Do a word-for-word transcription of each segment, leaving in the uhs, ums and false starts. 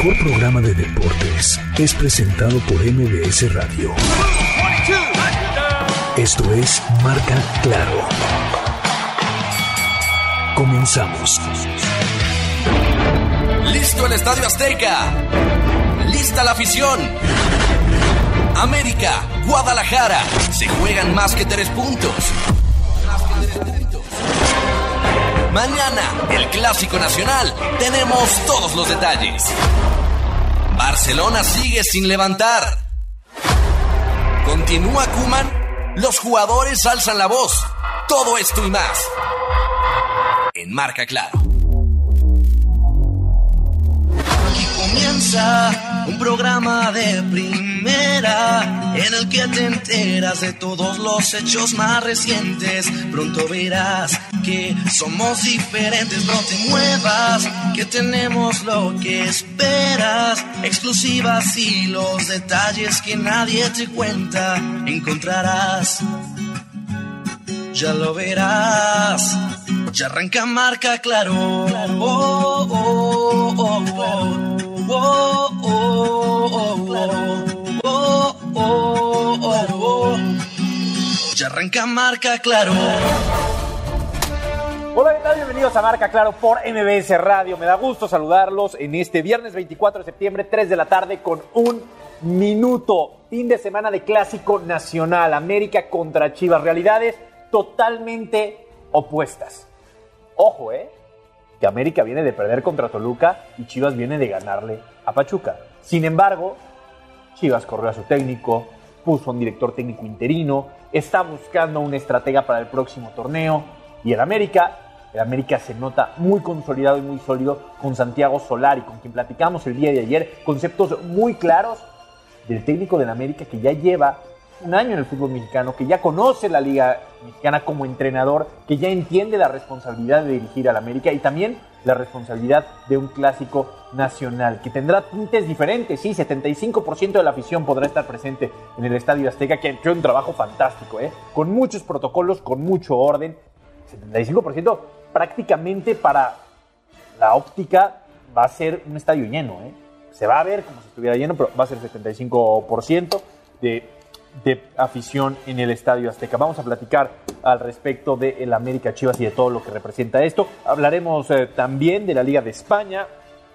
mejor programa de deportes es presentado por M B S Radio. Esto es Marca Claro. Comenzamos. Listo el Estadio Azteca. Lista la afición. América, Guadalajara. Se juegan más que tres puntos. Más que tres puntos. Mañana, el Clásico Nacional. Tenemos todos los detalles. Barcelona sigue sin levantar. ¿Continúa Koeman? Los jugadores alzan la voz. Todo esto y más en Marca Claro. Aquí comienza un programa de primera en el que te enteras de todos los hechos más recientes. Pronto verás que somos diferentes, no te muevas, que tenemos lo que esperas. Exclusivas y los detalles que nadie te cuenta encontrarás. Ya lo verás. Ya arranca Marca Claro. Oh, oh, oh, oh. Oh, oh, oh, oh. Oh, oh, oh, oh. Ya arranca Marca Claro. Hola, ¿qué tal? Bienvenidos a Marca Claro por M B S Radio. Me da gusto saludarlos en este viernes veinticuatro de septiembre, tres de la tarde con un minuto. Fin de semana de Clásico Nacional. América contra Chivas. Realidades totalmente opuestas. Ojo, ¿eh? Que América viene de perder contra Toluca y Chivas viene de ganarle a Pachuca. Sin embargo, Chivas corrió a su técnico, puso a un director técnico interino, está buscando un estratega para el próximo torneo. Y el América, el América se nota muy consolidado y muy sólido con Santiago Solari, con quien platicamos el día de ayer. Conceptos muy claros del técnico del América que ya lleva un año en el fútbol mexicano, que ya conoce la Liga Mexicana como entrenador, que ya entiende la responsabilidad de dirigir al América y también la responsabilidad de un clásico nacional, que tendrá tintes diferentes. Sí, setenta y cinco por ciento de la afición podrá estar presente en el Estadio Azteca, que ha hecho un trabajo fantástico, ¿eh? Con muchos protocolos, con mucho orden. setenta y cinco por ciento prácticamente para la óptica va a ser un estadio lleno, ¿eh? Se va a ver como si estuviera lleno, pero va a ser setenta y cinco por ciento de... de afición en el Estadio Azteca. Vamos a platicar al respecto de el América Chivas y de todo lo que representa esto. Hablaremos eh, también de la Liga de España.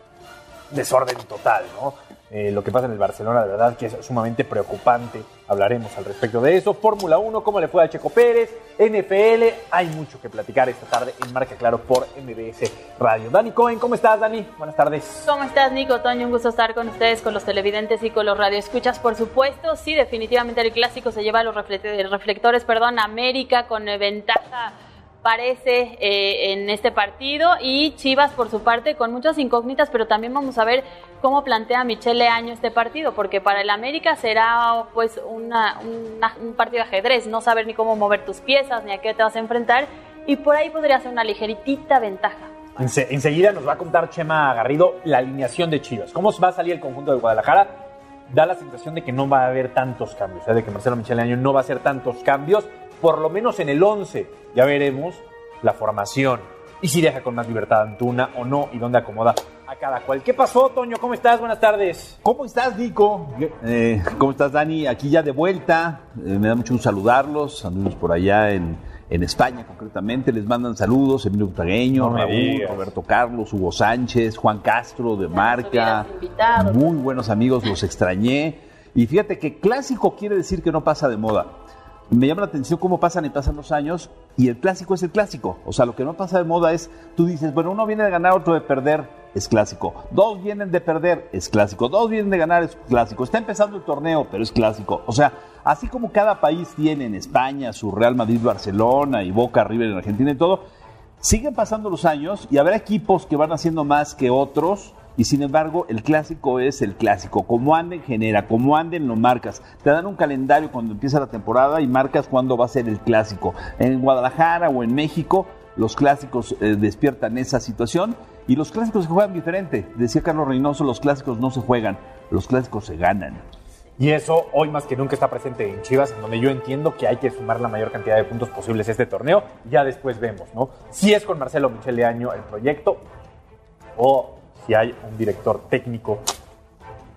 Desorden total, ¿no? Eh, lo que pasa en el Barcelona, de verdad que es sumamente preocupante. Hablaremos al respecto de eso. Fórmula uno, cómo le fue a Checo Pérez, N F L. Hay mucho que platicar esta tarde en Marca Claro por M B S Radio. Dani Cohen, ¿cómo estás, Dani? Buenas tardes. ¿Cómo estás, Nico? Toño, un gusto estar con ustedes, con los televidentes y con los radioescuchas, por supuesto. Sí, definitivamente el clásico se lleva a los reflectores, perdón, América con ventaja, parece, eh, en este partido, y Chivas por su parte con muchas incógnitas, pero también vamos a ver cómo plantea Michele Año este partido, porque para el América será pues una, una, un partido de ajedrez, no saber ni cómo mover tus piezas, ni a qué te vas a enfrentar, y por ahí podría ser una ligeritita ventaja. Ense- enseguida nos va a contar Chema Garrido la alineación de Chivas, cómo va a salir el conjunto de Guadalajara. Da la sensación de que no va a haber tantos cambios, ¿eh? De que Marcelo Michele Año no va a hacer tantos cambios, por lo menos en el once. Ya veremos la formación y si deja con más libertad a Antuna o no y dónde acomoda a cada cual. ¿Qué pasó, Toño? ¿Cómo estás? Buenas tardes. ¿Cómo estás, Nico? Eh, ¿Cómo estás, Dani? Aquí ya de vuelta. Eh, me da mucho gusto saludarlos. Saludos por allá en, en España, concretamente. Les mandan saludos Emilio Butragueño, no Raúl, digas. Roberto Carlos, Hugo Sánchez, Juan Castro de Marca. Muy buenos amigos, los extrañé. Y fíjate que clásico quiere decir que no pasa de moda. Me llama la atención cómo pasan y pasan los años y el clásico es el clásico. O sea, lo que no pasa de moda es, tú dices, bueno, uno viene de ganar, otro de perder, es clásico. Dos vienen de perder, es clásico. Dos vienen de ganar, es clásico. Está empezando el torneo, pero es clásico. O sea, así como cada país tiene en España su Real Madrid, Barcelona y Boca, River en Argentina y todo, siguen pasando los años y habrá equipos que van haciendo más que otros. Y sin embargo, el clásico es el clásico. Como anden, genera. Como anden, lo marcas. Te dan un calendario cuando empieza la temporada y marcas cuándo va a ser el clásico. En Guadalajara o en México, los clásicos eh, despiertan esa situación. Y los clásicos se juegan diferente. Decía Carlos Reynoso, los clásicos no se juegan, los clásicos se ganan. Y eso hoy más que nunca está presente en Chivas, en donde yo entiendo que hay que sumar la mayor cantidad de puntos posibles a este torneo. Ya después vemos, ¿no? Si es con Marcelo Michele Año el proyecto o si hay un director técnico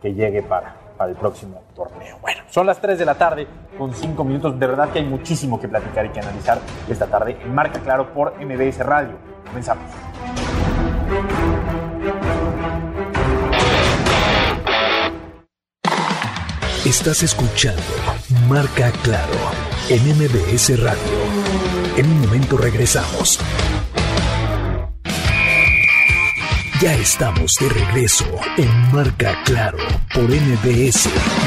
que llegue para, para el próximo torneo. Bueno, son las tres de la tarde con cinco minutos. De verdad que hay muchísimo que platicar y que analizar esta tarde en Marca Claro por M B S Radio. Comenzamos. Estás escuchando Marca Claro en M B S Radio. En un momento regresamos. Ya estamos de regreso en Marca Claro por M B S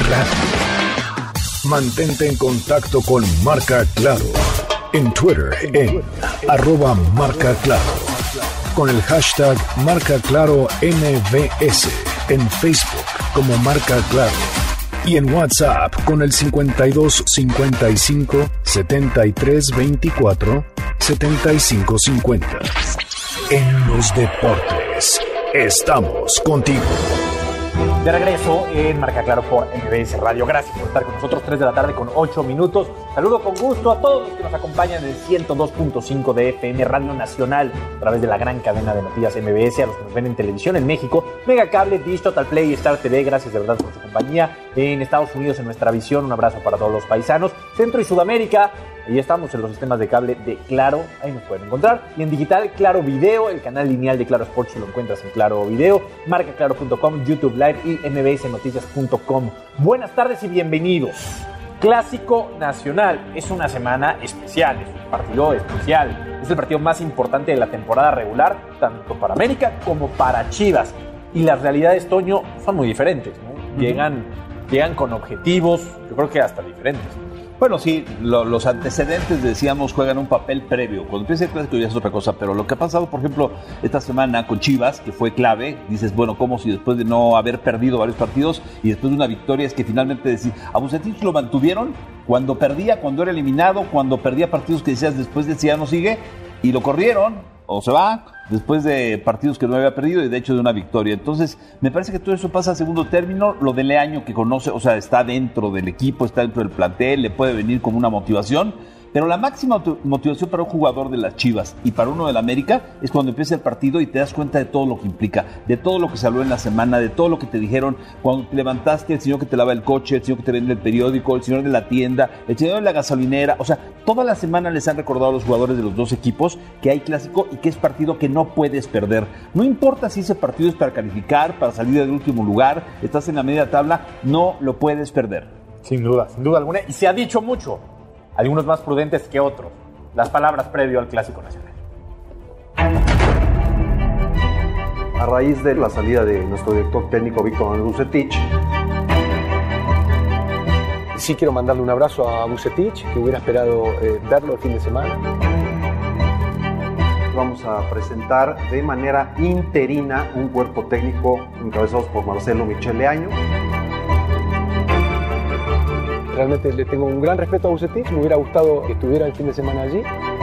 Radio. Mantente en contacto con Marca Claro en Twitter en arroba Marca Claro, con el hashtag Marca Claro M B S, en Facebook como Marca Claro y en WhatsApp con el cincuenta y dos cincuenta y cinco setenta y tres veinticuatro setenta y cinco cincuenta. En los deportes, estamos contigo. De regreso en Marca Claro por M B S Radio. Gracias por estar con nosotros, tres de la tarde con ocho minutos. Saludo con gusto a todos los que nos acompañan en el ciento dos punto cinco de F M Radio Nacional a través de la gran cadena de noticias M B S, a los que nos ven en televisión en México, Mega Cable, Dish, Total Play y Star T V. Gracias de verdad por su compañía. En Estados Unidos, en nuestra visión, un abrazo para todos los paisanos. Centro y Sudamérica, ahí estamos en los sistemas de cable de Claro, ahí nos pueden encontrar. Y en digital, Claro Video, el canal lineal de Claro Sports, lo encuentras en Claro Video, marca claro punto com, YouTube Live y m b s noticias punto com. Buenas tardes y bienvenidos. Clásico Nacional, es una semana especial, es un partido especial. Es el partido más importante de la temporada regular, tanto para América como para Chivas. Y las realidades, Toño, son muy diferentes, ¿no? Uh-huh. Llegan, llegan con objetivos, yo creo que hasta diferentes. Bueno, sí, lo, los antecedentes, decíamos, juegan un papel previo. Cuando empieza el clásico ya es otra cosa, pero lo que ha pasado, por ejemplo, esta semana con Chivas, que fue clave, dices, bueno, como si después de no haber perdido varios partidos y después de una victoria, es que finalmente decís, a Vucetich lo mantuvieron cuando perdía, cuando era eliminado, cuando perdía partidos que decías, después de si ya no sigue, y lo corrieron, o se va, después de partidos que no había perdido y de hecho de una victoria. Entonces, me parece que todo eso pasa a segundo término. Lo de Leaño, que conoce, o sea, está dentro del equipo, está dentro del plantel, le puede venir como una motivación. Pero la máxima motivación para un jugador de las Chivas y para uno del América es cuando empieza el partido y te das cuenta de todo lo que implica, de todo lo que se habló en la semana, de todo lo que te dijeron cuando te levantaste, el señor que te lava el coche, el señor que te vende el periódico, el señor de la tienda, el señor de la gasolinera. O sea, toda la semana les han recordado a los jugadores de los dos equipos que hay clásico y que es partido que no puedes perder. No importa si ese partido es para calificar, para salir del último lugar, estás en la media tabla, no lo puedes perder. Sin duda, sin duda alguna. Y se ha dicho mucho. Algunos más prudentes que otros. Las palabras previo al Clásico Nacional. A raíz de la salida de nuestro director técnico Víctor Manuel Vucetich, sí quiero mandarle un abrazo a Vucetich, que hubiera esperado eh, verlo el fin de semana. Vamos a presentar de manera interina un cuerpo técnico encabezados por Marcelo Michel Leaño. Realmente le tengo un gran respeto a Vucetich, me hubiera gustado que estuviera el fin de semana allí.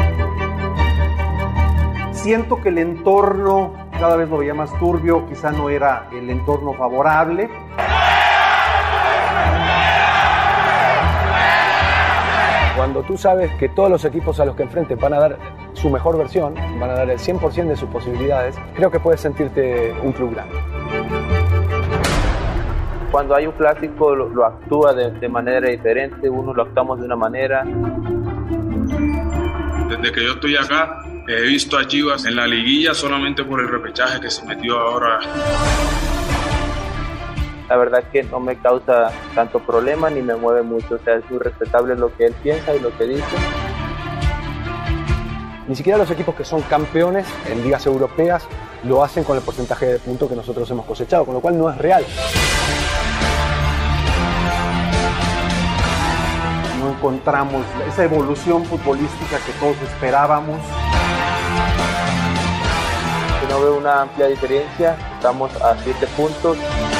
Siento que el entorno cada vez lo veía más turbio, quizá no era el entorno favorable. Cuando tú sabes que todos los equipos a los que enfrentes van a dar su mejor versión, van a dar el cien por ciento de sus posibilidades, creo que puedes sentirte un club grande. Cuando hay un clásico lo, lo actúa de, de manera diferente, uno lo actuamos de una manera. Desde que yo estoy acá, he visto a Chivas en la liguilla solamente por el repechaje que se metió ahora. La verdad que no me causa tanto problema ni me mueve mucho, o sea, es muy respetable lo que él piensa y lo que dice. Ni siquiera los equipos que son campeones en ligas europeas lo hacen con el porcentaje de puntos que nosotros hemos cosechado, con lo cual no es real. No encontramos esa evolución futbolística que todos esperábamos. No veo una amplia diferencia, estamos a siete puntos.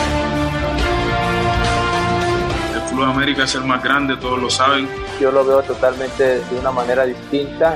El Club América es el más grande, todos lo saben. Yo lo veo totalmente de una manera distinta.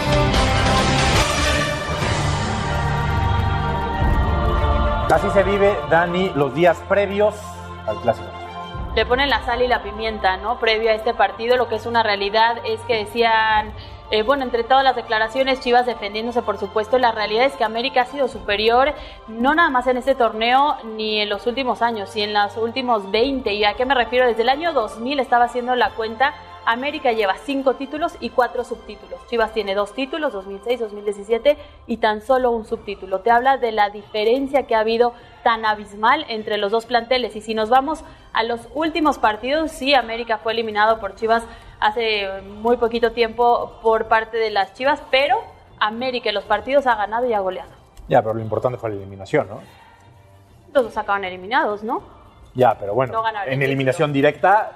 Así se vive, Dani, los días previos al Clásico. Le ponen la sal y la pimienta, ¿no? Previo a este partido, lo que es una realidad es que decían Eh, bueno, entre todas las declaraciones, Chivas defendiéndose, por supuesto. La realidad es que América ha sido superior, no nada más en este torneo, ni en los últimos años, sino en los últimos veinte. ¿Y a qué me refiero? Desde el año dos mil estaba haciendo la cuenta. América lleva cinco títulos y cuatro subtítulos. Chivas tiene dos títulos, dos mil seis, dos mil diecisiete, y tan solo un subtítulo. Te habla de la diferencia que ha habido tan abismal entre los dos planteles. Y si nos vamos a los últimos partidos, sí, América fue eliminado por Chivas hace muy poquito tiempo por parte de las Chivas, pero América en los partidos ha ganado y ha goleado. Ya, pero lo importante fue la eliminación, ¿no? Los dos acaban eliminados, ¿no? Ya, pero bueno, No ganaron en el eliminación directa,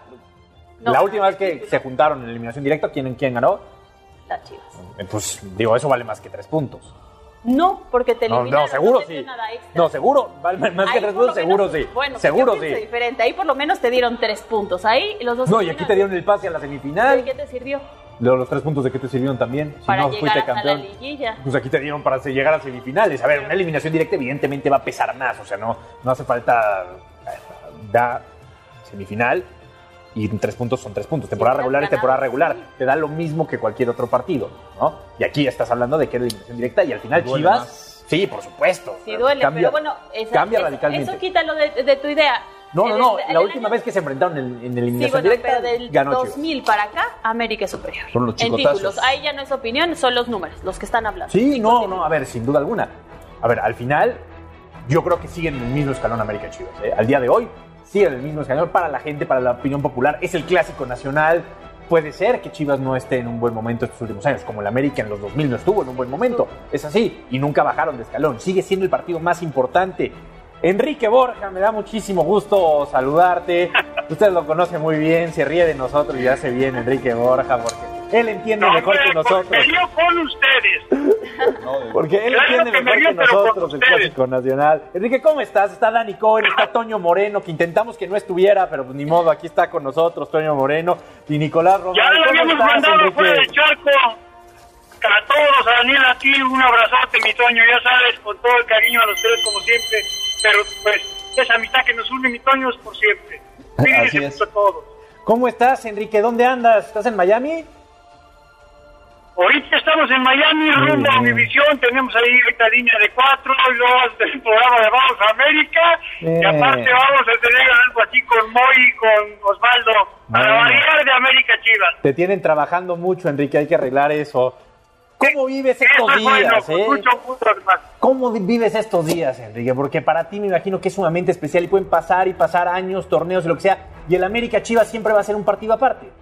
No la última vez ganaron que el título. se juntaron en eliminación directa, ¿quién, quién ganó? Las Chivas. Pues digo, eso vale más que tres puntos. No, porque te No, eliminaron. no, seguro te sí. dieron nada extra. No, seguro, vale más Ahí que tres por lo puntos, seguro menos- sí. Bueno, seguro yo pienso sí. diferente. Ahí por lo menos te dieron tres puntos. Ahí los dos. No, y aquí te dieron el pase a la ¿De semifinal. qué te sirvió? Los, los tres puntos de qué te sirvieron también. Si Para no llegar fuiste hasta campeón. la liguilla. Pues aquí te dieron para llegar a semifinales. A ver, una eliminación directa evidentemente va a pesar más. O sea, no, no hace falta eh, da semifinal y tres puntos son tres puntos. Temporada Sí, regular y ganado, temporada regular. sí. Te da lo mismo que cualquier otro partido, ¿no? Y aquí estás hablando de que era eliminación directa y al final Duele Chivas... más. Sí, por supuesto. Sí duele, Cambia- pero bueno, esa- cambia eso- radicalmente. Eso quítalo de, de tu idea. No, no, En no. el- en La el última año- vez que se enfrentaron en, en Sí, eliminación bueno, directa, pero del ganó dos Chivas. mil para acá, América es superior. Son los En chicotazos. títulos. Ahí ya no es opinión, son los números, los que están hablando. Sí, Chicos, no, sí. no, a ver, sin duda alguna. A ver, al final, yo creo que siguen en el mismo escalón América y Chivas. ¿eh? Al día de hoy, siguen en el mismo escalón para la gente, para la opinión popular. Es el clásico nacional. Puede ser que Chivas no esté en un buen momento estos últimos años, como el América en los dos mil no estuvo en un buen momento. Es así, y nunca bajaron de escalón. Sigue siendo el partido más importante. Enrique Borja, me da muchísimo gusto saludarte. Usted lo conoce muy bien, se ríe de nosotros y hace bien Enrique Borja, porque él entiende No, mejor que hombre, nosotros. porque me dio con ustedes. Porque él Claro entiende que me mejor dio, que pero con nosotros el ustedes. Clásico Nacional. Enrique, ¿cómo estás? Está Dani Cohen, está Toño Moreno, que intentamos que no estuviera, pero pues ni modo, aquí está con nosotros Toño Moreno y Nicolás Román. Ya lo ¿Cómo habíamos estás, mandado Enrique? fuera del charco. A todos, a Daniel, a ti, un abrazote, mi Toño, ya sabes, con todo el cariño a los tres, como siempre. Pero, pues, esa amistad que nos une, mi Toño, es por siempre. Así Cuídense es. mucho todos. ¿Cómo estás, Enrique? ¿Dónde andas? ¿Estás en Miami? Ahorita estamos en Miami, rumbo a Univisión, tenemos ahí esta línea de cuatro, y luego el programa de Vamos a América, Bien. y aparte vamos a tener algo aquí con Moy y con Osvaldo, para Bueno. variar de América Chivas. Te tienen trabajando mucho, Enrique, hay que arreglar eso. ¿Cómo vives estos Eso es bueno, días, con eh? mucho gusto, hermano. ¿Cómo vives estos días, Enrique? Porque para ti me imagino que es sumamente especial y pueden pasar y pasar años, torneos y lo que sea, y el América Chivas siempre va a ser un partido aparte.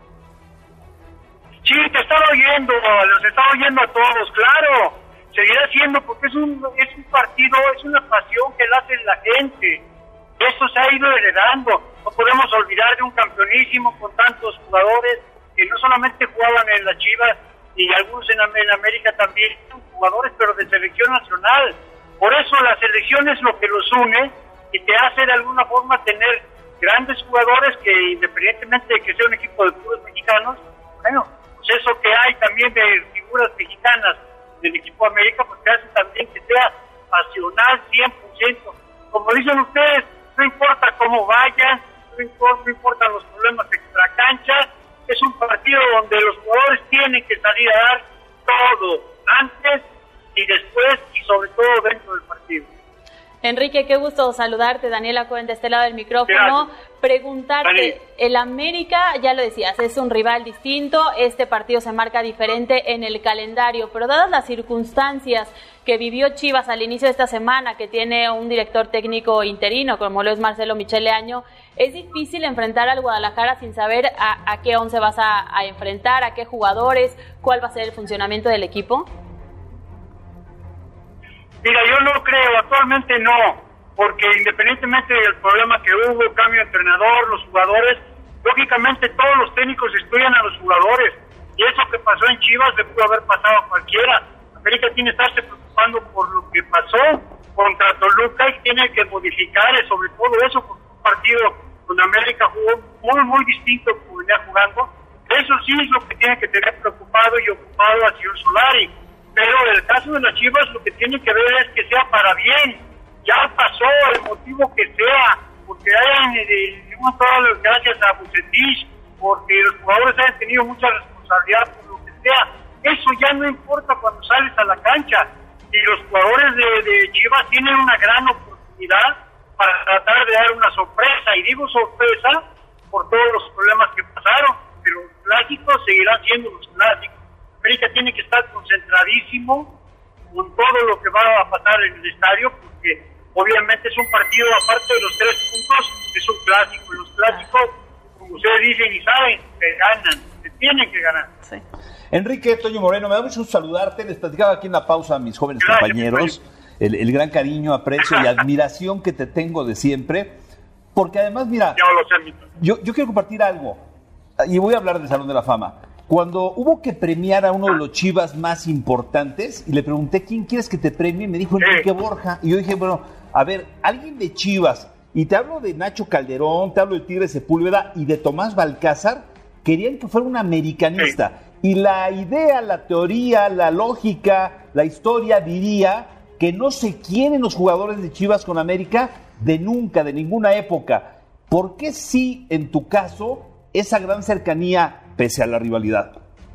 Sí, te estaba oyendo, los estaba oyendo a todos, claro. Seguirá siendo porque es un, es un partido, es una pasión que la hace la gente. Esto se ha ido heredando. No podemos olvidar de un campeonísimo con tantos jugadores que no solamente jugaban en las Chivas y algunos en, Am- en América también, son jugadores pero de selección nacional. Por eso la selección es lo que los une y te hace de alguna forma tener grandes jugadores que independientemente de que sea un equipo de puros mexicanos, bueno, pues eso que hay también de figuras mexicanas del equipo América, pues te hace también que sea pasional cien por ciento. Como dicen ustedes, no importa cómo vayan, no importa, no importan los problemas extracancha, es un partido donde los jugadores tienen que salir a dar todo, antes y después y sobre todo dentro del partido. Enrique, qué gusto saludarte. Daniela Cohen de este lado del micrófono. Gracias. Preguntarte, Dani. el América, ya lo decías, es un rival distinto, este partido se marca diferente en el calendario, pero dadas las circunstancias que vivió Chivas al inicio de esta semana, que tiene un director técnico interino, como lo es Marcelo Michele Año, ¿es difícil enfrentar al Guadalajara sin saber a, a qué once vas a, a enfrentar, a qué jugadores, cuál va a ser el funcionamiento del equipo? Mira, yo no creo, actualmente no, porque independientemente del problema que hubo, cambio de entrenador, los jugadores, lógicamente todos los técnicos estudian a los jugadores, y eso que pasó en Chivas le pudo haber pasado a cualquiera. América tiene que estarse preocupando por lo que pasó contra Toluca y tiene que modificar sobre todo eso, porque un partido donde América jugó muy, muy distinto como venía jugando. Eso sí es lo que tiene que tener preocupado y ocupado al señor Solari. Pero en el caso de las Chivas lo que tiene que ver es que sea para bien. Ya pasó el motivo que sea, porque hayan eh, todas las gracias a Bucetich, porque los jugadores han tenido mucha responsabilidad por lo que sea. Eso ya no importa cuando sales a la cancha. Y los jugadores de, de Chivas tienen una gran oportunidad para tratar de dar una sorpresa. Y digo sorpresa por todos los problemas que pasaron, pero los clásicos seguirán siendo los clásicos. América tiene que estar concentradísimo con todo lo que va a pasar en el estadio, porque obviamente es un partido, aparte de los tres puntos, es un clásico. Y los clásicos, como ustedes dicen y saben, que ganan, que tienen que ganar. Sí. Enrique Toño Moreno, me da mucho gusto saludarte. Les platicaba aquí en la pausa a mis jóvenes Gracias, compañeros el, el gran cariño, aprecio y admiración que te tengo de siempre. Porque además, mira, Yo, lo sé, yo, yo quiero compartir algo. Y voy a hablar del Salón de la Fama. Cuando hubo que premiar a uno de los Chivas más importantes, y le pregunté, ¿quién quieres que te premie? Me dijo Enrique Sí. Borja. Y yo dije, bueno, a ver, alguien de Chivas, y te hablo de Nacho Calderón, te hablo de Tigre Sepúlveda y de Tomás Balcázar, querían que fuera un americanista. Sí. Y la idea, la teoría, la lógica, la historia diría que no se quieren los jugadores de Chivas con América de nunca, de ninguna época. ¿Por qué sí, en tu caso, esa gran cercanía pese a la rivalidad?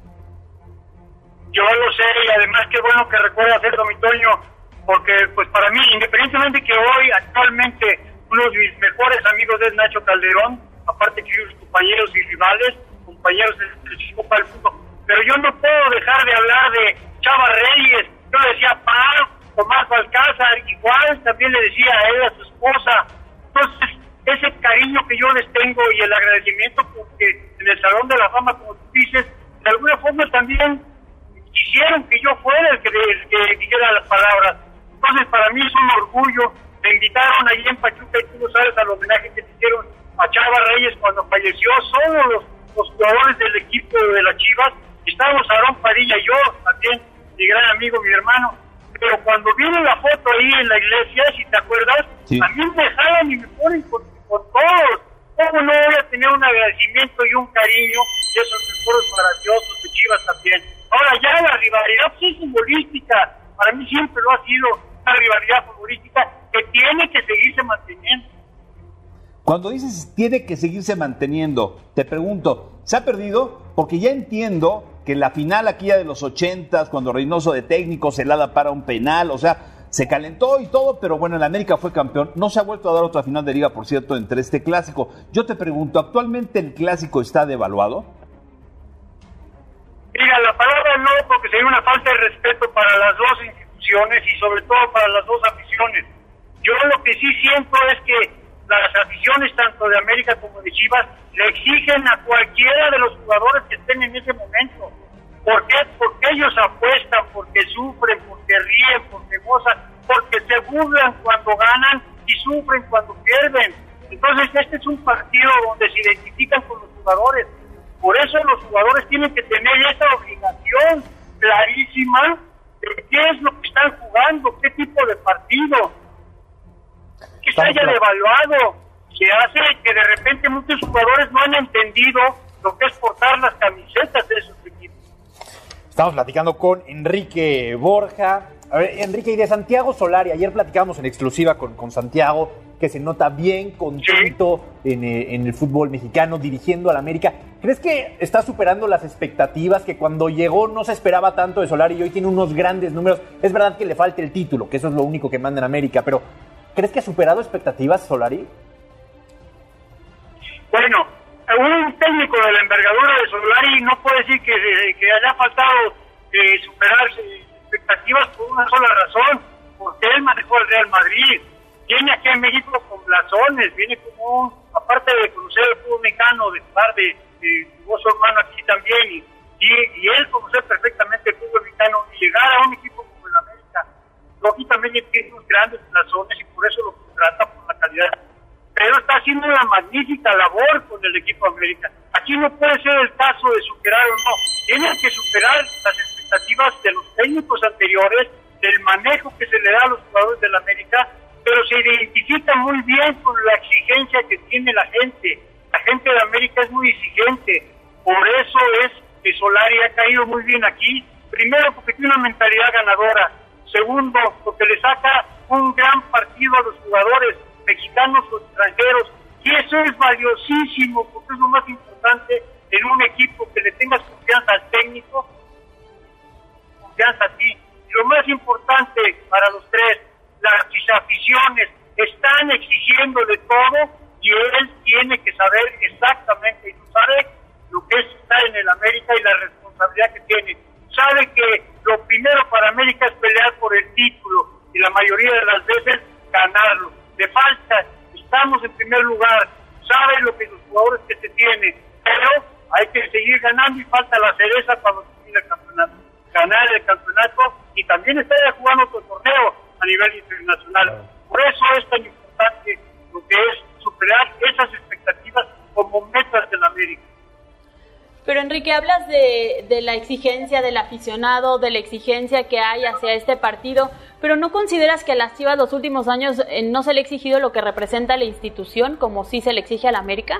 Yo lo sé, y además qué bueno que recuerdas eso, mi Toño, porque pues para mí, independientemente que hoy actualmente uno de mis mejores amigos es Nacho Calderón, aparte que sus compañeros y rivales, compañeros del Copa del Mundo, pero yo no puedo dejar de hablar de Chava Reyes. Yo le decía Pa, Tomás Balcázar, igual también le decía a él, a su esposa. Entonces, ese cariño que yo les tengo y el agradecimiento, porque en el Salón de la Fama, como tú dices, de alguna forma también quisieron que yo fuera el que, el que dijera las palabras. Entonces, para mí es un orgullo. Me invitaron allí en Pachuca, y tú lo sabes, al homenaje que le hicieron a Chava Reyes cuando falleció. Solo los, los jugadores del equipo de las Chivas, estábamos Aarón Padilla y yo, también mi gran amigo, mi hermano. Pero cuando viene la foto ahí en la iglesia, si te acuerdas, sí, a mí me jalan y me ponen con, con todos. ¿Cómo no voy a tener un agradecimiento y un cariño de esos recuerdos maravillosos de Chivas también? Ahora ya la rivalidad sí es futbolística. Para mí siempre lo ha sido una rivalidad futbolística que tiene que seguirse manteniendo. Cuando dices tiene que seguirse manteniendo, te pregunto, ¿se ha perdido? Porque ya entiendo que la final aquella de los ochentas, cuando Reynoso de técnico, Celada para un penal, o sea, se calentó y todo, pero bueno, el América fue campeón. No se ha vuelto a dar otra final de liga, por cierto, entre este clásico. Yo te pregunto, ¿actualmente el clásico está devaluado? Mira, la palabra no, porque sería una falta de respeto para las dos instituciones y sobre todo para las dos aficiones. Yo lo que sí siento es que las aficiones, tanto de América como de Chivas, le exigen a cualquiera de los jugadores que estén en ese momento. ¿Por qué? Porque ellos apuestan, porque sufren, porque ríen, porque gozan, porque se burlan cuando ganan y sufren cuando pierden. Entonces este es un partido donde se identifican con los jugadores. Por eso los jugadores tienen que tener esa obligación clarísima de qué es lo que están jugando, qué tipo de partido, que se haya devaluado, que hace que de repente muchos jugadores no han entendido lo que es portar las camisetas de esos equipos. Estamos platicando con Enrique Borja. A ver, Enrique, y de Santiago Solari, ayer platicábamos en exclusiva con, con Santiago, que se nota bien contento sí. en, en el fútbol mexicano, dirigiendo al América. ¿Crees que está superando las expectativas, que cuando llegó no se esperaba tanto de Solari y hoy tiene unos grandes números? Es verdad que le falta el título, que eso es lo único que manda en América, pero ¿crees que ha superado expectativas Solari? Bueno, un técnico de la envergadura de Solari no puede decir que, que haya faltado eh, superar expectativas por una sola razón, porque él manejó el Real Madrid. Viene aquí en México con blasones, viene como un, aparte de conocer el fútbol mexicano, de estar de, de jugó su hermano aquí también, y, y, y él conocer perfectamente el fútbol mexicano y llegar a un equipo como el América, lógicamente tiene unos grandes blasones y por eso lo contrata por la calidad. Pero está haciendo una magnífica labor con el equipo América. Aquí no puede ser el caso de superar o no, tiene que superar las expectativas de los técnicos anteriores, del manejo que se le da a los jugadores del América, pero se identifica muy bien con la exigencia que tiene la gente. La gente de América es muy exigente, por eso es que Solari ha caído muy bien aquí. Primero, porque tiene una mentalidad ganadora. Segundo, porque le saca un gran partido a los jugadores, mexicanos o extranjeros, y eso es valiosísimo, porque es lo más importante en un equipo, que le tengas confianza al técnico confianza a ti. Y lo más importante para los tres, las aficiones están exigiéndole todo y él tiene que saber exactamente, y tú sabes lo que es estar en el América y la responsabilidad que tiene. Sabe que lo primero para América es pelear por el título y la mayoría de las veces ganarlo. Le falta, estamos en primer lugar, sabe lo que los jugadores que se tienen, pero hay que seguir ganando y falta la cereza cuando termine el campeonato. Ganar el campeonato y también estar jugando otro torneo a nivel internacional. Por eso es tan importante lo que es superar esas expectativas como metas del América. Pero Enrique, hablas de, de la exigencia del aficionado, de la exigencia que hay hacia este partido, pero ¿no consideras que a las Chivas los últimos años eh, no se le ha exigido lo que representa la institución como sí se le exige a la América?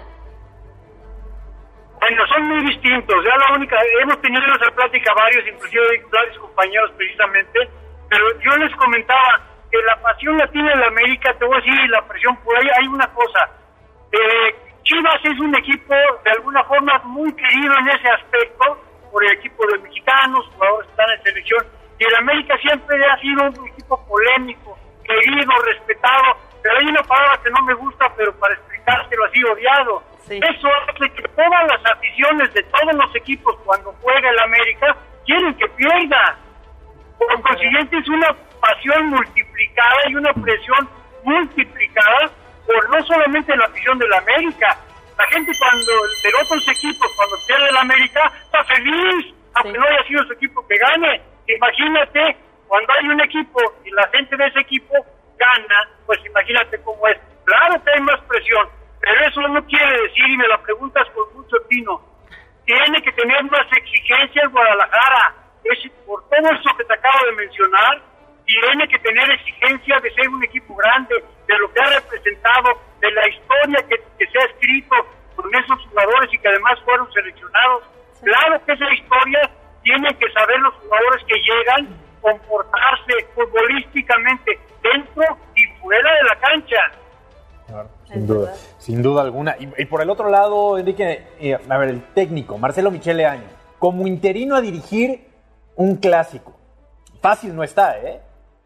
Bueno, son muy distintos. Ya la única, hemos tenido esa plática varios, inclusive varios compañeros precisamente, pero yo les comentaba que la pasión la tiene la América, te voy a decir, la presión por ahí. Hay una cosa, eh, Chivas es un equipo de alguna forma muy querido en ese aspecto, por el equipo de mexicanos, jugadores que están en selección, y el América siempre ha sido un equipo polémico, querido, respetado, pero hay una palabra que no me gusta, pero para explicárselo así, odiado. Sí. Eso hace que todas las aficiones de todos los equipos cuando juega el América quieren que pierda. Por consiguiente es una pasión multiplicada y una presión multiplicada por no solamente la afición del América. La gente cuando de otros equipos cuando pierde el América está feliz, aunque sí. no haya sido su equipo que gane. Imagínate cuando hay un equipo y la gente de ese equipo gana, pues imagínate cómo es. Claro que hay más presión, pero eso no quiere decir, y me la preguntas con mucho tino, tiene que tener más exigencia el Guadalajara. Es por todo eso que te acabo de mencionar, tiene que tener exigencia de ser un equipo grande, de lo que ha representado, de la historia que, que se ha escrito con esos jugadores y que además fueron seleccionados. Sí. Claro que esa historia tienen que saber los jugadores que llegan, comportarse futbolísticamente dentro y fuera de la cancha. Claro, sin duda, sin duda alguna. Y, y por el otro lado, Enrique, eh, a ver, el técnico, Marcelo Michele Año, como interino a dirigir un clásico. Fácil no está, ¿eh?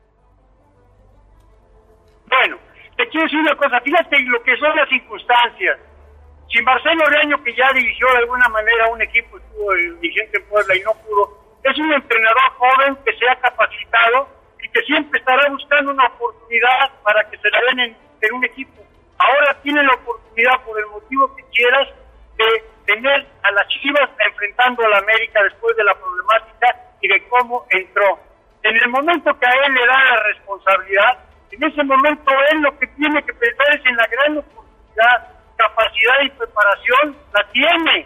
Bueno, te quiero decir una cosa, fíjate lo que son las circunstancias. Si Marcelo Año, que ya dirigió de alguna manera un equipo, estuvo el dirigente en Puebla y no pudo, es un entrenador joven que se ha capacitado y que siempre estará buscando una oportunidad para que se la den en, en un equipo. Ahora tiene la oportunidad, por el motivo que quieras, de tener a las Chivas enfrentando a la América después de la problemática y de cómo entró. En el momento que a él le da la responsabilidad, en ese momento él lo que tiene que pensar es en la gran oportunidad, capacidad y preparación, la tiene.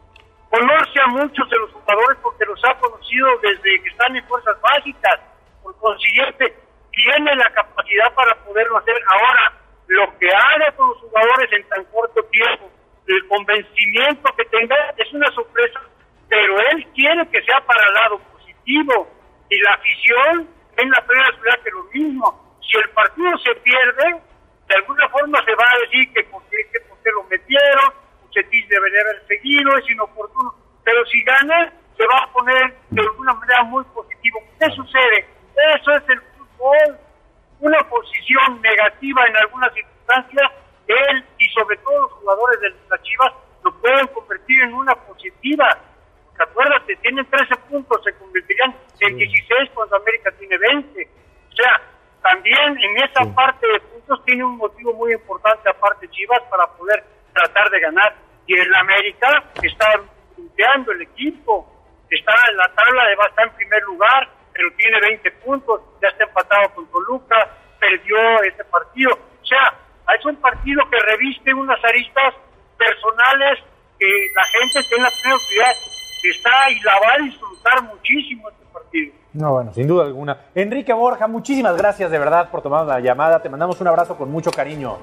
Conoce a muchos de los jugadores porque los ha conocido desde que están en fuerzas básicas. Por consiguiente, tiene la capacidad para poderlo hacer. Ahora, lo que haga con los jugadores en tan corto tiempo, el convencimiento que tenga, es una sorpresa, pero él quiere que sea para el lado positivo. Y la afición en la primera ciudad que lo mismo. Si el partido se pierde, de alguna forma se va a decir que porque, que porque lo metieron, Bucetich debería haber seguido, es inoportuno. Pero si gana, se va a poner de alguna manera muy positivo. ¿Qué sucede? Eso es el fútbol. Una posición negativa en algunas circunstancias, él y sobre todo los jugadores de las Chivas lo pueden convertir en una positiva. Acuérdate, tienen trece puntos, se convertirían en dieciséis cuando América tiene veinte. O sea, también en esa sí. parte de puntos tiene un motivo muy importante aparte Chivas para poder tratar de ganar. Y en la América está punteando el equipo, está en la tabla, de va a estar en primer lugar, pero tiene veinte puntos, ya está empatado con Toluca, perdió este partido. O sea, es un partido que reviste unas aristas personales que la gente tiene la primera prioridad. Está y la va a disfrutar muchísimo este partido. No, bueno, sin duda alguna. Enrique Borja, muchísimas gracias de verdad por tomar la llamada. Te mandamos un abrazo con mucho cariño.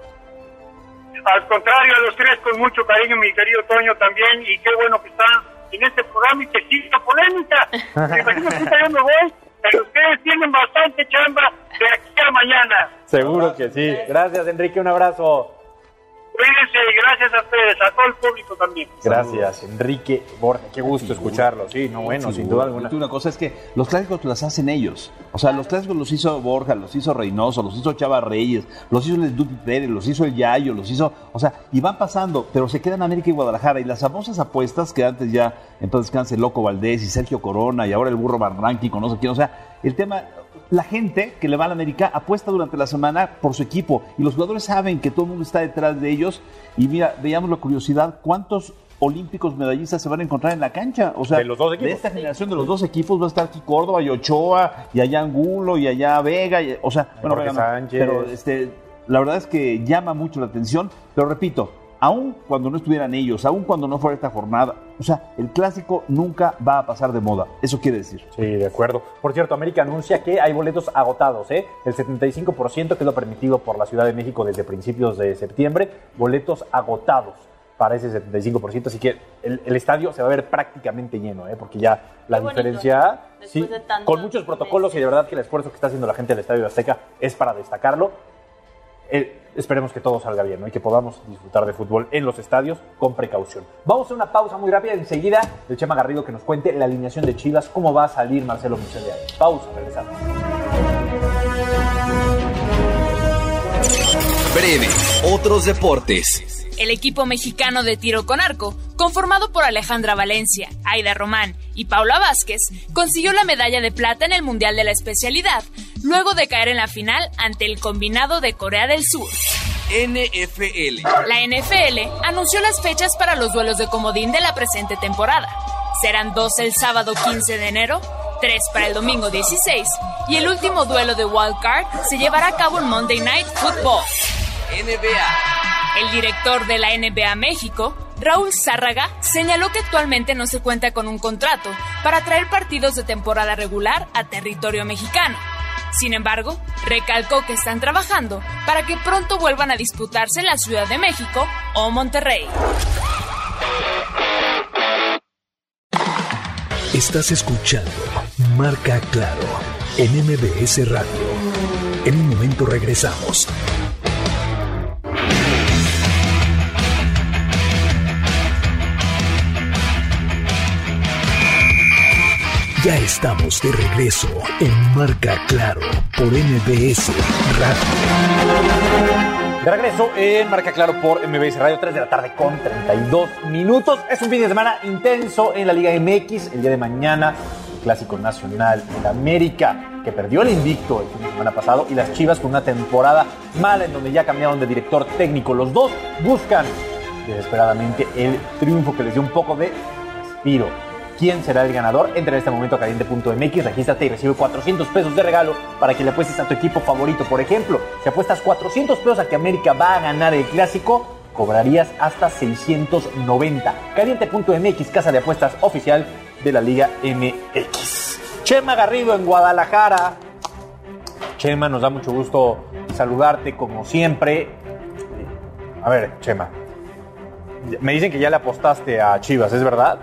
Al contrario, a los tres con mucho cariño, mi querido Toño también. Y qué bueno que están en este programa y que sigue la polémica. Me imagino que yo me voy, pero ustedes tienen bastante chamba de aquí a mañana. Seguro que sí. Gracias, Enrique, un abrazo. Cuídense y gracias a ustedes, a todo el público también. Gracias, Enrique Borja. Qué gusto escucharlo. Sí, no, bueno, sí, sin duda alguna. Una cosa es que los clásicos los hacen ellos. O sea, los clásicos los hizo Borja, los hizo Reynoso, los hizo Chava Reyes, los hizo el Duty Pérez, los hizo el Yayo, los hizo... O sea, y van pasando, pero se quedan América y Guadalajara. Y las famosas apuestas que antes ya, entonces descanse Loco Valdés y Sergio Corona y ahora el Burro Barranqui con no sé quién. O sea, el tema... La gente que le va a la América apuesta durante la semana por su equipo y los jugadores saben que todo el mundo está detrás de ellos. Y mira, veamos la curiosidad, ¿cuántos olímpicos medallistas se van a encontrar en la cancha? O sea, de los dos equipos. De esta generación de los dos equipos va a estar aquí Córdoba y Ochoa y allá Angulo y allá Vega. Y, o sea, bueno, Vega no, Sánchez. Pero este, la verdad es que llama mucho la atención. Pero repito, aun cuando no estuvieran ellos, aun cuando no fuera esta jornada, o sea, el clásico nunca va a pasar de moda. Eso quiere decir. Sí, de acuerdo. Por cierto, América anuncia que hay boletos agotados, ¿eh? El setenta y cinco por ciento, que es lo permitido por la Ciudad de México desde principios de septiembre, boletos agotados para ese setenta y cinco por ciento, así que el, el estadio se va a ver prácticamente lleno, ¿eh? Porque ya la Qué diferencia, bonito, sí, con muchos protocolos y de verdad que el esfuerzo que está haciendo la gente del Estadio Azteca es para destacarlo. Eh, esperemos que todo salga bien, ¿no? Y que podamos disfrutar de fútbol en los estadios con precaución. Vamos a hacer una pausa muy rápida. Enseguida, el Chema Garrido que nos cuente la alineación de Chivas, cómo va a salir Marcelo Michel de ahí. Pausa, regresamos. Breve, otros deportes. El equipo mexicano de tiro con arco, conformado por Alejandra Valencia, Aida Román y Paula Vázquez, consiguió la medalla de plata en el Mundial de la especialidad, luego de caer en la final ante el combinado de Corea del Sur. N F L. La N F L anunció las fechas para los duelos de comodín de la presente temporada. Serán dos el sábado quince de enero, tres para el domingo dieciséis, y el último duelo de Wild Card se llevará a cabo en Monday Night Football. N B A. El director de la N B A México, Raúl Zárraga, señaló que actualmente no se cuenta con un contrato para traer partidos de temporada regular a territorio mexicano. Sin embargo, recalcó que están trabajando para que pronto vuelvan a disputarse en la Ciudad de México o Monterrey. Estás escuchando Marca Claro en M B S Radio. En un momento regresamos. Ya estamos de regreso en Marca Claro por M B S Radio. De regreso en Marca Claro por M B S Radio, tres de la tarde con treinta y dos minutos. Es un fin de semana intenso en la Liga M X. El día de mañana, el Clásico Nacional en América, que perdió el invicto el fin de semana pasado, y las Chivas con una temporada mala en donde ya cambiaron de director técnico. Los dos buscan desesperadamente el triunfo que les dio un poco de respiro. ¿Quién será el ganador? Entra en este momento a caliente punto m x, regístrate y recibe cuatrocientos pesos de regalo para que le apuestes a tu equipo favorito. Por ejemplo, si apuestas cuatrocientos pesos a que América va a ganar el Clásico, cobrarías hasta seiscientos noventa. caliente punto m x, casa de apuestas oficial de la Liga M X. Chema Garrido en Guadalajara. Chema, nos da mucho gusto saludarte como siempre. A ver, Chema, me dicen que ya le apostaste a Chivas, ¿es verdad?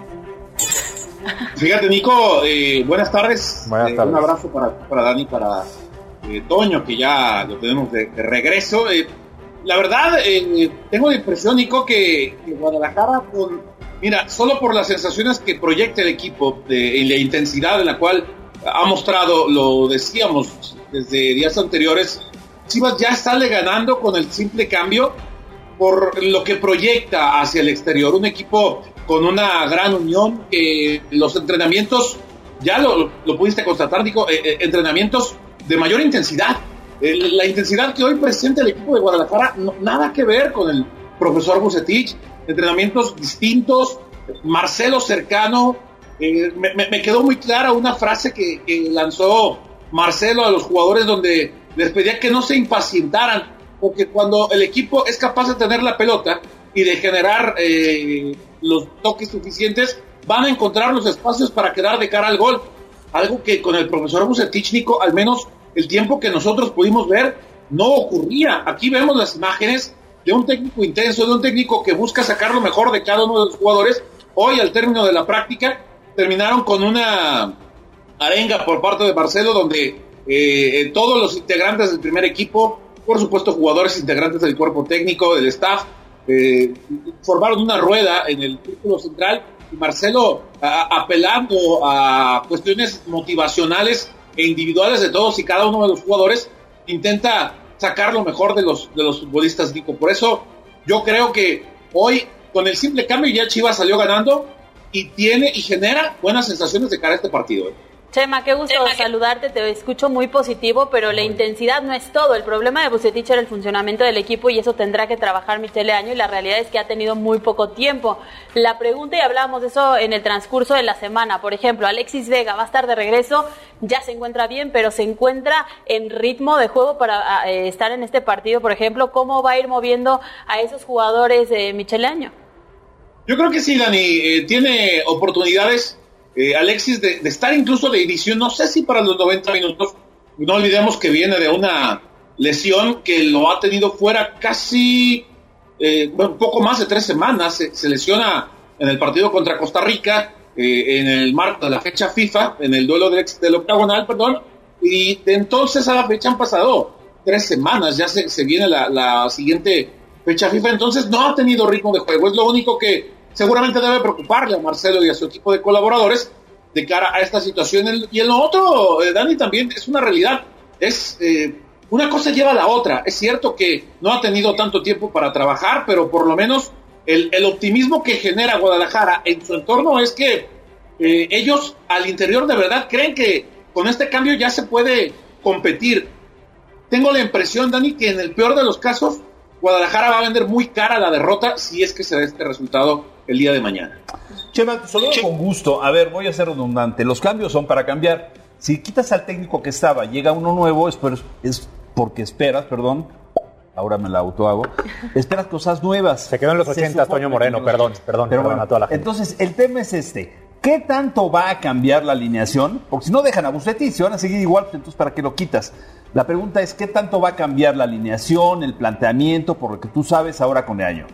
Fíjate, Nico, eh, buenas tardes. Buenas eh, tardes. Un abrazo para, para Dani, para eh, Toño, que ya lo tenemos de, de regreso. Eh, la verdad, eh, tengo la impresión, Nico, que, que Guadalajara, con, mira, solo por las sensaciones que proyecta el equipo de, en la intensidad en la cual ha mostrado, lo decíamos desde días anteriores, Chivas ya sale ganando con el simple cambio por lo que proyecta hacia el exterior. Un equipo con una gran unión, que los entrenamientos, ya lo, lo pudiste constatar, Nico, eh, eh, entrenamientos de mayor intensidad. Eh, la intensidad que hoy presenta el equipo de Guadalajara, no, nada que ver con el profesor Vucetich, entrenamientos distintos, Marcelo cercano. Eh, me, me quedó muy clara una frase que, que lanzó Marcelo a los jugadores, donde les pedía que no se impacientaran, porque cuando el equipo es capaz de tener la pelota y de generar eh, los toques suficientes, van a encontrar los espacios para quedar de cara al gol. Algo que con el profesor Vucetich, Nico, al menos el tiempo que nosotros pudimos ver, no ocurría. Aquí vemos las imágenes de un técnico intenso, de un técnico que busca sacar lo mejor de cada uno de los jugadores. Hoy, al término de la práctica, terminaron con una arenga por parte de Marcelo, donde eh, todos los integrantes del primer equipo por supuesto jugadores integrantes del cuerpo técnico, del staff, eh, formaron una rueda en el círculo central y Marcelo a, apelando a cuestiones motivacionales e individuales de todos y cada uno de los jugadores intenta sacar lo mejor de los, de los futbolistas, Nico. Por eso yo creo que hoy con el simple cambio ya Chivas salió ganando y tiene y genera buenas sensaciones de cara a este partido, ¿eh? Chema, qué gusto Chema, saludarte, te escucho muy positivo, pero la intensidad no es todo. El problema de Vucetich era el funcionamiento del equipo y eso tendrá que trabajar Michele Año y la realidad es que ha tenido muy poco tiempo. La pregunta, y hablábamos de eso en el transcurso de la semana, por ejemplo, Alexis Vega va a estar de regreso, ya se encuentra bien, pero se encuentra en ritmo de juego para eh, estar en este partido, por ejemplo, ¿cómo va a ir moviendo a esos jugadores eh, Michele Año? Yo creo que sí, Dani, eh, tiene oportunidades Eh, Alexis de, de estar incluso de inicio, no sé si para los noventa minutos. No olvidemos que viene de una lesión que lo ha tenido fuera casi eh, un poco más de tres semanas. Se, se lesiona en el partido contra Costa Rica, eh, en el marco de la fecha FIFA, en el duelo del, del octagonal, perdón, y de entonces a la fecha han pasado tres semanas, ya se, se viene la, la siguiente fecha FIFA, entonces no ha tenido ritmo de juego. Es lo único que seguramente debe preocuparle a Marcelo y a su equipo de colaboradores de cara a esta situación. Y en lo otro, eh, Dani, también es una realidad. Es eh, una cosa lleva a la otra. Es cierto que no ha tenido tanto tiempo para trabajar, pero por lo menos el, el optimismo que genera Guadalajara en su entorno es que eh, ellos al interior de verdad creen que con este cambio ya se puede competir. Tengo la impresión, Dani, que en el peor de los casos Guadalajara va a vender muy cara la derrota si es que se da este resultado el día de mañana. Chema, solo con gusto. A ver, voy a ser redundante. Los cambios son para cambiar. Si quitas al técnico que estaba, llega uno nuevo, es, por, es porque esperas, perdón, ahora me la autohago, esperas cosas nuevas. Se quedó en los ochentas, Toño Moreno, perdón, perdón, Pero perdón bueno, a toda la gente. Entonces, el tema es este. ¿Qué tanto va a cambiar la alineación? Porque si no dejan a Vucetich, se van a seguir igual, pues entonces ¿para qué lo quitas? La pregunta es, ¿qué tanto va a cambiar la alineación, el planteamiento, por lo que tú sabes ahora con Año?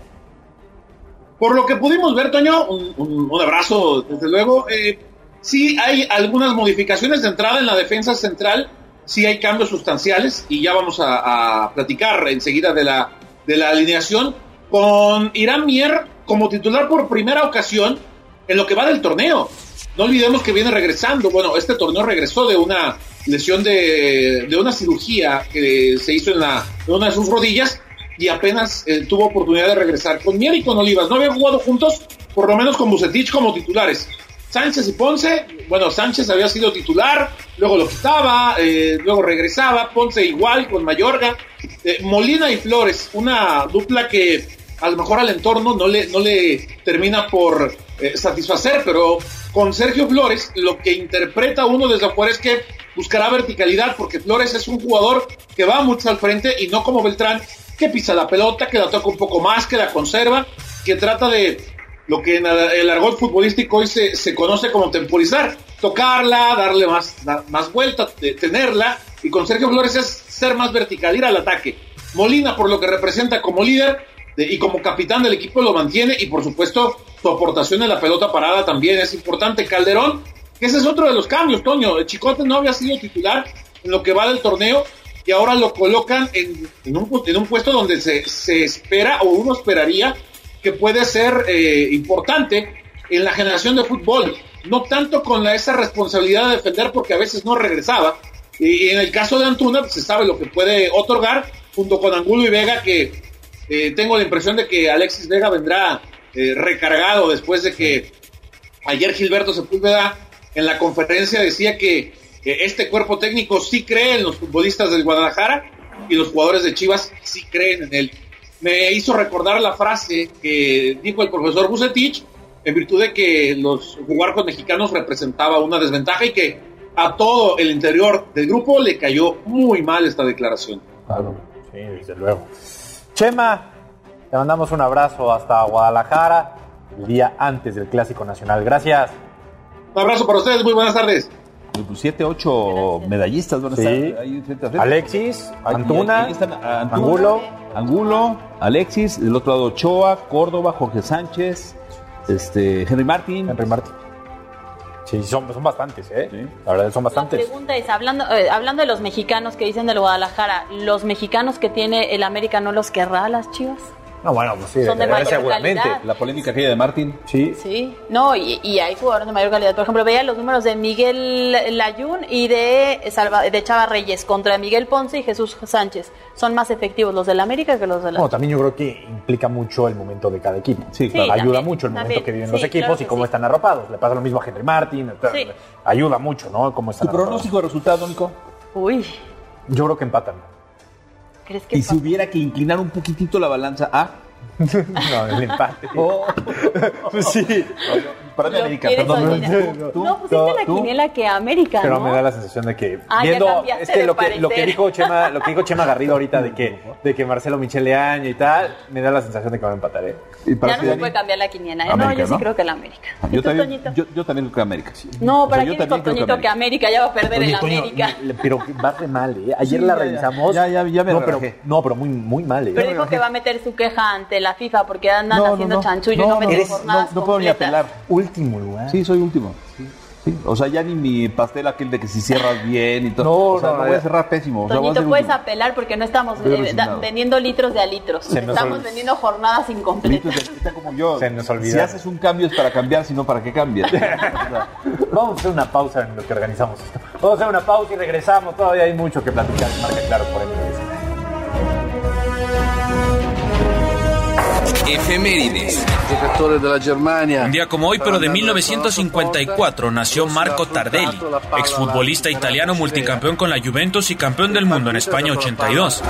Por lo que pudimos ver, Toño, un, un, un abrazo, desde luego. Eh, sí hay algunas modificaciones de entrada en la defensa central, sí hay cambios sustanciales, y ya vamos a, a platicar enseguida de la, de la alineación, con Irán Mier como titular por primera ocasión en lo que va del torneo. No olvidemos que viene regresando, bueno, este torneo regresó de una lesión de, de una cirugía que se hizo en, la, en una de sus rodillas, y apenas eh, tuvo oportunidad de regresar con Mier y con Olivas. No habían jugado juntos, por lo menos con Vucetich como titulares. Sánchez y Ponce, bueno, Sánchez había sido titular, luego lo quitaba, eh, luego regresaba, Ponce igual con Mayorga, eh, Molina y Flores, una dupla que a lo mejor al entorno no le, no le termina por eh, satisfacer, pero con Sergio Flores lo que interpreta uno desde afuera es que buscará verticalidad, porque Flores es un jugador que va mucho al frente y no como Beltrán, que pisa la pelota, que la toca un poco más, que la conserva, que trata de lo que en el argot futbolístico hoy se, se conoce como temporizar, tocarla, darle más, dar, más vuelta, tenerla, y con Sergio Flores es ser más vertical, ir al ataque. Molina, por lo que representa como líder de, y como capitán del equipo, lo mantiene, y por supuesto su aportación en la pelota parada también es importante. Calderón, que ese es otro de los cambios, Toño. El Chicote no había sido titular en lo que va del torneo, y ahora lo colocan en, en, un, en un puesto donde se, se espera, o uno esperaría, que puede ser eh, importante en la generación de fútbol, no tanto con la, esa responsabilidad de defender, porque a veces no regresaba, y en el caso de Antuna pues, se sabe lo que puede otorgar, junto con Angulo y Vega, que eh, tengo la impresión de que Alexis Vega vendrá eh, recargado, después de que ayer Gilberto Sepúlveda en la conferencia decía que que este cuerpo técnico sí cree en los futbolistas del Guadalajara y los jugadores de Chivas sí creen en él. Me hizo recordar la frase que dijo el profesor Vucetich en virtud de que los jugar con mexicanos representaba una desventaja y que a todo el interior del grupo le cayó muy mal esta declaración. Claro, sí, desde luego. Chema, te mandamos un abrazo hasta Guadalajara el día antes del Clásico Nacional. Gracias. Un abrazo para ustedes, muy buenas tardes. Siete, ocho medallistas van a sí. estar ahí frente a frente. Alexis, Antuna, ahí están, Antuna, Angulo, Angulo, Alexis, del otro lado Ochoa, Córdoba, Jorge Sánchez, este, Henry Martín. Henry Martín. Sí, son, son bastantes, ¿eh? Sí. La verdad, son bastantes. La pregunta es, hablando, eh, hablando de los mexicanos que dicen del Guadalajara, ¿los mexicanos que tiene el América no los querrá a las Chivas? No, bueno, pues sí, son de, de mayor seguramente. calidad. La polémica aquella de Martín. Sí. Sí. No, y, y hay jugadores de mayor calidad. Por ejemplo, veía los números de Miguel Layún y de, Salva, de Chava Reyes contra Miguel Ponce y Jesús Sánchez. Son más efectivos los del América que los de la... No, también yo creo que implica mucho el momento de cada equipo. Sí, claro. Sí, ayuda también, mucho el momento también. que viven Sí, los equipos claro y cómo sí. están arropados. Le pasa lo mismo a Henry Martin. Sí. Ayuda mucho, ¿no? Cómo están ¿Tu pronóstico de resultado, Nico? Uy. Yo creo que empatan. ¿Crees que Y empatan? si hubiera que inclinar un poquitito la balanza a... No, el empate. Oh. Sí. Para Lo América, quieres perdón. olvidar. No, pusiste la ¿Tú? quiniela que América, Pero ¿no? me da la sensación de que Ah, ya viendo cambiaste es que de lo que lo que parecer. dijo Chema, lo que dijo Chema Garrido ahorita de que de que Marcelo Michele Año y tal, me da la sensación de que va a empatar, ¿eh? Y para Ya no ti, se Dani? puede cambiar la quiniela, ¿eh? América, no, yo sí ¿no? creo que la América. ¿Y Yo tú, también, Toñito? yo, yo también creo que América, sí. No, O sea, ¿para yo quién dijo también creo Toñito que América ya va a perder el Oye, Toño, América? le- pero va re mal, ¿eh? Ayer Sí, la ya, ya. revisamos. Ya, ya, ya me no, pero, relajé. no, pero muy muy mal, ¿eh? Pero dijo que va a meter su queja ante la FIFA porque andan No, no, haciendo no. chanchullo y No, no no, meten eres- jornadas no, no puedo ni completas. apelar. Último lugar. Sí, soy último. Sí, sí. O sea, ya ni mi pastel aquel de que si cierras bien y todo. No, o sea, no, no voy a ya. cerrar pésimo. O sea, voy a Toñito, ser puedes último. apelar porque no estamos Estoy eh, da- resignado. vendiendo litros de a litros. Se nos Estamos olvidó. vendiendo jornadas incompletas. Listo, está como yo. Se nos olvidó. Si haces un cambio es para cambiar, si no, ¿para qué cambias? O sea, Vamos a hacer una pausa en lo que organizamos esto. Vamos a hacer una pausa y regresamos. Todavía hay mucho que platicar. Marca Claro por M B S. Efemérides. Un día como hoy, pero de mil novecientos cincuenta y cuatro, nació Marco Tardelli, exfutbolista italiano multicampeón con la Juventus y campeón del mundo en España ochenta y dos.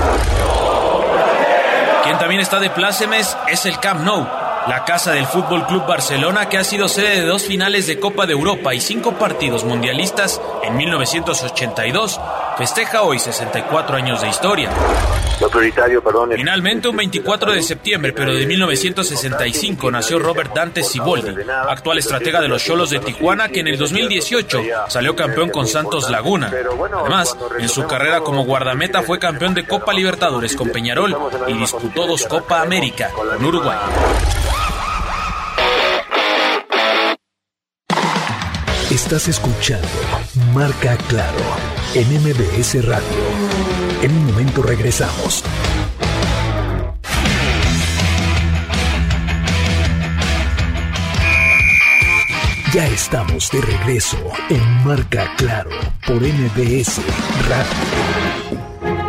Quien también está de plácemes es el Camp Nou, la casa del Fútbol Club Barcelona, que ha sido sede de dos finales de Copa de Europa y cinco partidos mundialistas en mil novecientos ochenta y dos. Festeja hoy sesenta y cuatro años de historia. Lo prioritario, perdón. Finalmente, un veinticuatro de septiembre, pero de mil novecientos sesenta y cinco, nació Robert Dante Siboldi, actual estratega de los Xolos de Tijuana, que en el dos mil dieciocho salió campeón con Santos Laguna. Además, en su carrera como guardameta fue campeón de Copa Libertadores con Peñarol y disputó dos Copa América con Uruguay. Estás escuchando Marca Claro en M B S Radio. En un momento regresamos. Ya estamos de regreso en Marca Claro por M B S Radio.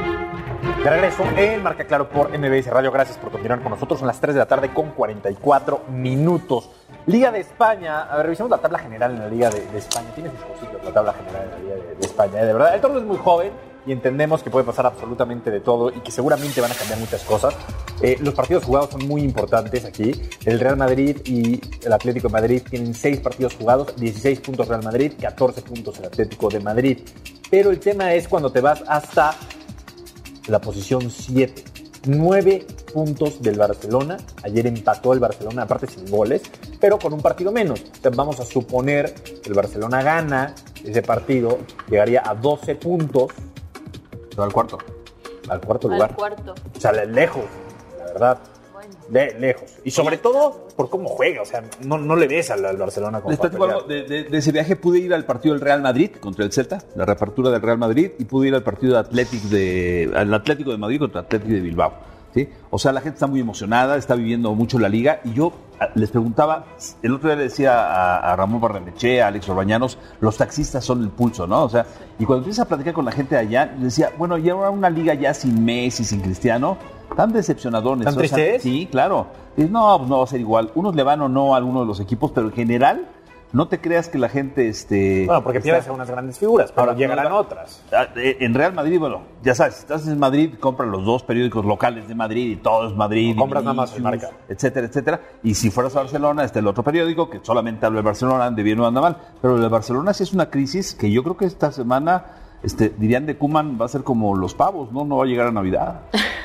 De regreso en Marca Claro por M B S Radio. Gracias por continuar con nosotros. Son las tres de la tarde con cuarenta y cuatro minutos. Liga de España. A ver, revisemos la tabla general en la Liga de, de España. Tiene sus cositas la tabla general en la Liga de, de España. ¿eh? De verdad, el torneo es muy joven y entendemos que puede pasar absolutamente de todo y que seguramente van a cambiar muchas cosas. Eh, los partidos jugados son muy importantes aquí. El Real Madrid y el Atlético de Madrid tienen seis partidos jugados, dieciséis puntos Real Madrid, catorce puntos el Atlético de Madrid. Pero el tema es cuando te vas hasta la posición siete. nueve puntos del Barcelona. Ayer empató el Barcelona, aparte sin goles, pero con un partido menos. Entonces vamos a suponer que el Barcelona gana ese partido, llegaría a doce puntos. Todo al cuarto. Al cuarto Al lugar. cuarto. O sea, lejos, la verdad. De, lejos. Y sobre todo por cómo juega. O sea, no, no le ves al, al Barcelona como Les platico algo. De, de, de ese viaje pude ir al partido del Real Madrid contra el Celta, la reapertura del Real Madrid, y pude ir al partido de Atlético de, al Atlético de Madrid contra Atlético de Bilbao. ¿Sí? O sea, la gente está muy emocionada, está viviendo mucho la liga, y yo les preguntaba, el otro día le decía a, a Ramón Barrenechea, a Alex Orbañanos, los taxistas son el pulso, ¿no? O sea, y cuando empiezas a platicar con la gente de allá, les decía, bueno, ya una liga ya sin Messi, sin Cristiano, tan decepcionadones. ¿Tan o sea, tristes? sí, claro. Dices, no, pues no va a ser igual. Unos le van o no a alguno de los equipos, pero en general, no te creas que la gente... Este, Bueno, porque pierdes a unas grandes figuras, pero Ahora, llegarán no, otras. En Real Madrid, bueno, ya sabes, si estás en Madrid, compras los dos periódicos locales de Madrid y todo es Madrid. No compras y nada más el Marca. Etcétera, etcétera. Y si fueras a Barcelona, está el otro periódico que solamente habla de Barcelona, ande bien o anda mal. Pero el de Barcelona sí es una crisis que yo creo que esta semana, este, dirían de Koeman, va a ser como los pavos, ¿no? No va a llegar a Navidad.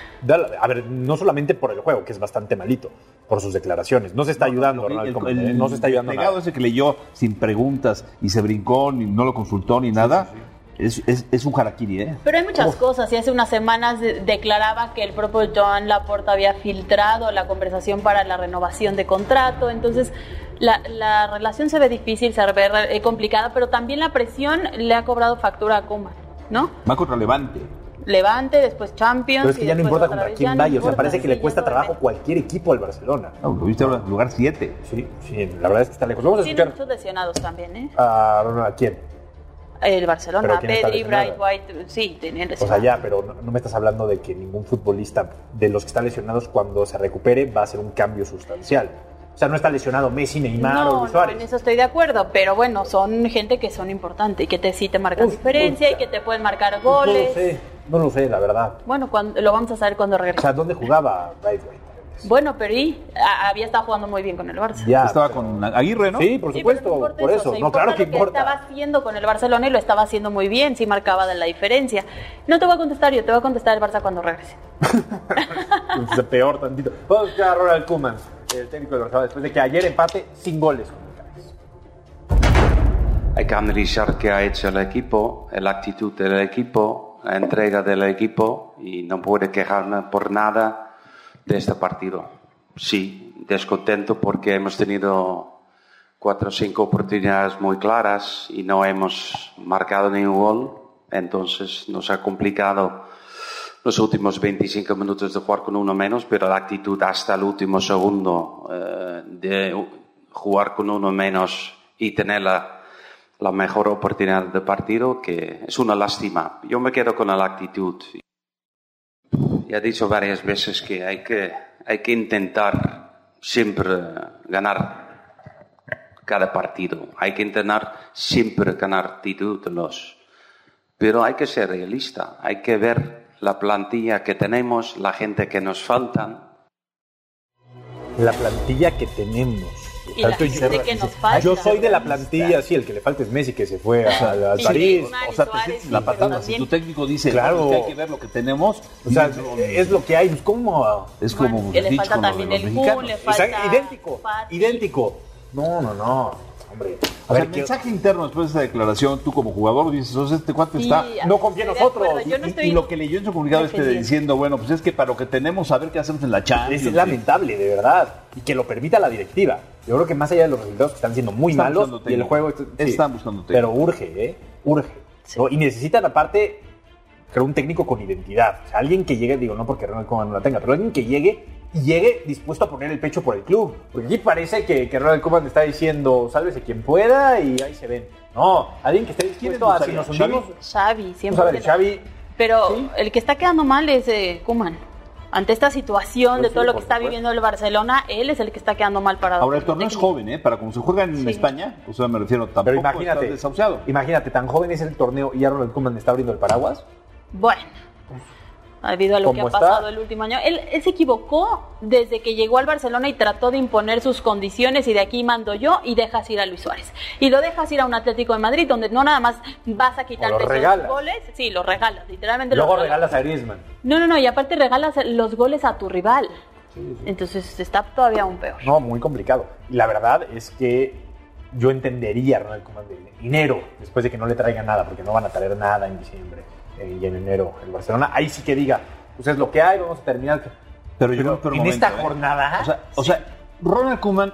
A ver, no solamente por el juego, que es bastante malito, por sus declaraciones. No se está ayudando, el, Ronald el, Koeman, el, ¿eh? No se está ayudando el nada. legado ese que leyó sin preguntas y se brincó, ni no lo consultó ni nada, sí, sí, sí. Es, es, es un harakiri, ¿eh? Pero hay muchas Uf. cosas, y hace unas semanas de- declaraba que el propio Joan Laporta había filtrado la conversación para la renovación de contrato, entonces La, la relación se ve difícil, se ve eh, complicada, pero también la presión le ha cobrado factura a Koeman, ¿no? Va contra Levante. Levante, después Champions. Pero es que y ya no importa otra contra vez, quién ya vaya, no o sea, importa, parece que sí, le cuesta ya trabajo cualquier equipo al Barcelona. No, lo viste ahora en lugar siete. Sí, sí, la verdad es que está lejos. Vamos a Tiene escuchar muchos lesionados también, ¿eh? a, ¿a quién? El Barcelona, ¿Pero quién está Pedri, lesionado? Bright White, sí, tenían O lesionados. sea, ya, pero no, no me estás hablando de que ningún futbolista de los que están lesionados cuando se recupere va a hacer un cambio sustancial. O sea, no está lesionado Messi, Neymar No, o Luis Suárez. no, en eso estoy de acuerdo, pero bueno, son gente que son importantes y que te, sí te marcan Uf, diferencia uf. y que te pueden marcar No goles. lo sé, no lo sé, la verdad. Bueno, cuando, lo vamos a saber cuando O regrese. sea, ¿dónde jugaba Bright White? Bueno, pero y a- había estado jugando muy bien con el Barça. Ya, Estaba pero- con Aguirre, ¿no? Sí, por Sí, pero supuesto, no importa por eso, eso. o sea, No, claro que lo que importa. estaba haciendo con el Barcelona y lo estaba haciendo muy bien, sí marcaba de la diferencia. No te voy a contestar yo, te voy a contestar el Barça cuando regrese. Es peor tantito. Vamos a escuchar a Ronald Koeman, el técnico del Barcelona, después de que ayer empate sin goles. Hay que analizar qué ha hecho el equipo, la actitud del equipo, la entrega del equipo y no puedo quejarme por nada de este partido. Sí, descontento porque hemos tenido cuatro o cinco oportunidades muy claras y no hemos marcado ningún gol, entonces nos ha complicado los últimos veinticinco minutos de jugar con uno menos, pero la actitud hasta el último segundo eh, de jugar con uno menos y tener la, la mejor oportunidad de partido, que es una lástima. Yo me quedo con la actitud. Ya he dicho varias veces que hay que, hay que intentar siempre ganar cada partido. Hay que intentar siempre ganar títulos. Pero hay que ser realista. Hay que ver la plantilla que tenemos, la gente que nos faltan. La plantilla que tenemos. Y la Tanto gente yo- que nos falta. Yo soy de la plantilla, sí, el que le falta es Messi, que se fue a, a Sí, París. Neymar y O sea, te Suárez, sientes sí, la pero patada. también- Si tu técnico dice Claro. que hay que ver lo que tenemos, O sea, no, es lo que hay. Pues, ¿cómo? es como que le dicho falta con lo de también los el Kun, mexicanos. le falta Exacto, idéntico, Fati. idéntico. No, no, no. Hombre, a O sea, ver, el ¿qué- mensaje interno después de esa declaración, tú como jugador dices, o sea, este cuate Sí, está... no confía en estoy de nosotros. acuerdo, yo no Y- estoy y lo que leyó en su comunicado este defendiendo. diciendo, bueno, pues es que para lo que tenemos, a ver qué hacemos en la Champions. Es lamentable, de verdad. Y que lo permita la directiva. Yo creo que más allá de los resultados que están siendo muy Están malos buscando y el técnico. juego... Están buscando técnico. Pero urge, ¿eh? Urge. ¿no? Y necesitan aparte, creo, un técnico con identidad. O sea, alguien que llegue, digo, no porque Ronald Koeman no la tenga, pero alguien que llegue y llegue dispuesto a poner el pecho por el club. Porque aquí parece que, que Ronald Koeman está diciendo, sálvese quien pueda y ahí se ven. No, alguien que esté dispuesto a, si nos hundimos... Xavi, siempre. Vamos a ver, Xavi... Pero ¿sí? el que está quedando mal es eh, Koeman. Ante esta situación Pues de sí, todo lo por que está supuesto. viviendo el Barcelona, él es el que está quedando mal parado. Ahora, el torneo es joven, ¿eh? Para como se juega en Sí. España, o sea, me refiero, tampoco Pero imagínate, estás desahuciado. imagínate, tan joven es el torneo y ya Ronald Koeman está abriendo el paraguas. Bueno, debido a lo que ha ¿Cómo está? pasado el último año. Él, él se equivocó desde que llegó al Barcelona y trató de imponer sus condiciones y de aquí mando yo y dejas ir a Luis Suárez. Y lo dejas ir a un Atlético de Madrid donde no nada más vas a quitarle O lo esos regalas. goles. Sí, los regalas, literalmente Luego los regalas. regalas a Griezmann. No, no, no, y aparte regalas los goles a tu rival. Entonces está todavía aún peor. No, muy complicado. Y la verdad es que yo entendería a Ronald Koeman de enero, después de que no le traigan nada, porque no van a traer nada en diciembre eh, y en enero el Barcelona. Ahí sí que diga, pues es lo que hay, vamos a terminar. Pero, yo no, pero en un esta momento, ¿eh? jornada... O sea, o sea, Ronald Koeman